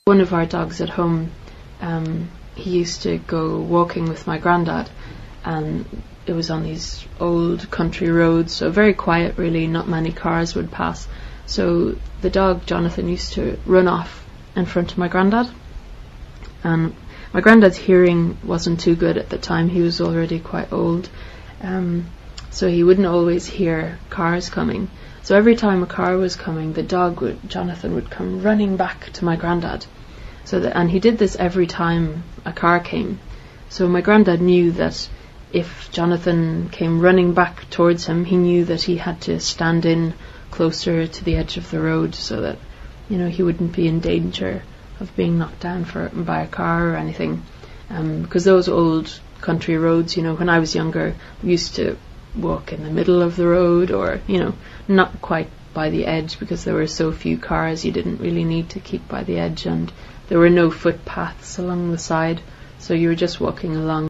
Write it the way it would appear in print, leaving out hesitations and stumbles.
One of our dogs at home, he used to go walking with my granddad, and it was on these old country roads, so very quiet really, not many cars would pass. So the dog, Jonathan, used to run off in front of my granddad, and my granddad's hearing wasn't too good at the time. He was already quite old, so he wouldn't always hear cars coming. So every time a car was coming, the dog, Jonathan, would come running back to my granddad. And he did this every time a car came. So my granddad knew that if Jonathan came running back towards him, he knew that he had to stand in closer to the edge of the road so that, he wouldn't be in danger of being knocked down by a car or anything. Because those old country roads, when I was younger, we used to walk in the middle of the road, or, not quite by the edge, because there were so few cars. You didn't really need to keep by the edge, and there were no footpaths along the side, so you were just walking along